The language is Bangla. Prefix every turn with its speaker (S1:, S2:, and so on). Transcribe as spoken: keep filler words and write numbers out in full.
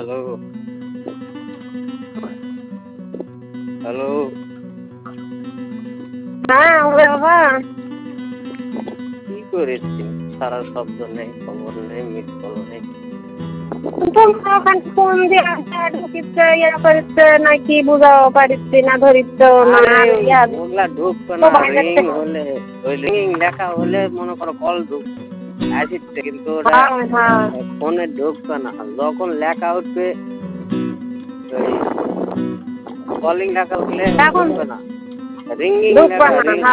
S1: হ্যালো হ্যালো
S2: হ্যাঁ ওরে বাবা
S1: কি করেছি সারা শব্দ নেই খবর নেই মিস কল নেই
S2: তোমরা ওখানে ফোন দিয়ে ঢুকিচ্ছে ইয়া করিচ্ছে নাকি বুঝাও পারিচ্ছি না ধরিচ্ছ না আর ইয়া
S1: ওগুলা ঢুকবে না রিং হলে ওই রিং লেখা হলে মনে করো কল ঢুকবে আসছে কিন্তু ওটা ফোনে ঢুকবে না যখন লেখা উঠবে কলিং লেখা উঠলে ঢুকবে না রিঙ্গিং লেখা রিং